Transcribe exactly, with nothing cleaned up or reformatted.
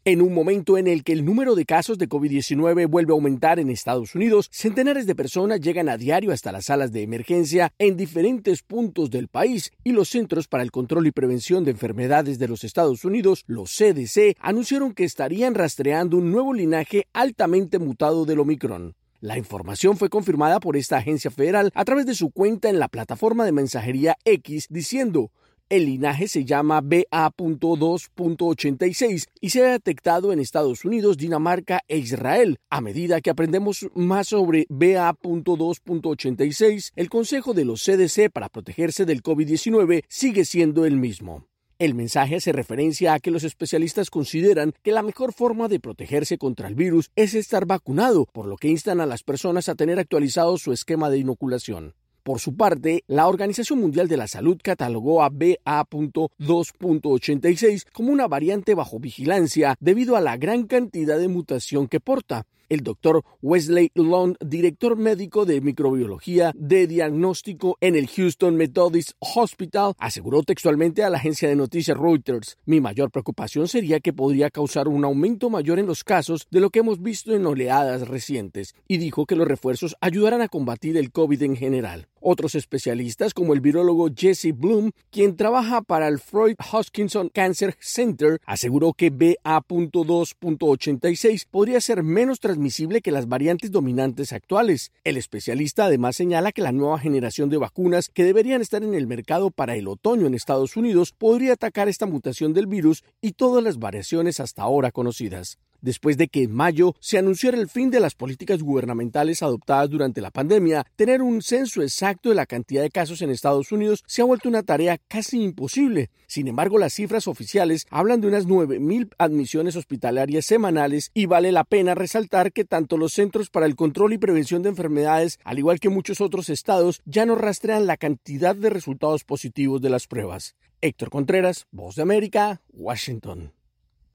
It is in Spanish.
En un momento en el que el número de casos de COVID diecinueve vuelve a aumentar en Estados Unidos, centenares de personas llegan a diario hasta las salas de emergencia en diferentes puntos del país y los Centros para el Control y Prevención de Enfermedades de los Estados Unidos, los C D C, anunciaron que estarían rastreando un nuevo linaje altamente mutado del Omicron. La información fue confirmada por esta agencia federal a través de su cuenta en la plataforma de mensajería X, diciendo: el linaje se llama B A punto dos punto ochenta y seis y se ha detectado en Estados Unidos, Dinamarca e Israel. A medida que aprendemos más sobre B A punto dos punto ochenta y seis, el consejo de los C D C para protegerse del COVID diecinueve sigue siendo el mismo. El mensaje hace referencia a que los especialistas consideran que la mejor forma de protegerse contra el virus es estar vacunado, por lo que instan a las personas a tener actualizado su esquema de inoculación. Por su parte, la Organización Mundial de la Salud catalogó a B A punto dos punto ochenta y seis como una variante bajo vigilancia debido a la gran cantidad de mutación que porta. El doctor Wesley Lund, director médico de microbiología de diagnóstico en el Houston Methodist Hospital, aseguró textualmente a la agencia de noticias Reuters: mi mayor preocupación sería que podría causar un aumento mayor en los casos de lo que hemos visto en oleadas recientes, y dijo que los refuerzos ayudarán a combatir el COVID en general. Otros especialistas, como el virólogo Jesse Bloom, quien trabaja para el Freud Hutchinson Cancer Center, aseguró que B A punto dos punto ochenta y seis podría ser menos transmisible que las variantes dominantes actuales. El especialista además señala que la nueva generación de vacunas que deberían estar en el mercado para el otoño en Estados Unidos podría atacar esta mutación del virus y todas las variaciones hasta ahora conocidas. Después de que en mayo se anunciara el fin de las políticas gubernamentales adoptadas durante la pandemia, tener un censo exacto de la cantidad de casos en Estados Unidos se ha vuelto una tarea casi imposible. Sin embargo, las cifras oficiales hablan de unas nueve mil admisiones hospitalarias semanales, y vale la pena resaltar que tanto los Centros para el Control y Prevención de Enfermedades, al igual que muchos otros estados, ya no rastrean la cantidad de resultados positivos de las pruebas. Héctor Contreras, Voz de América, Washington.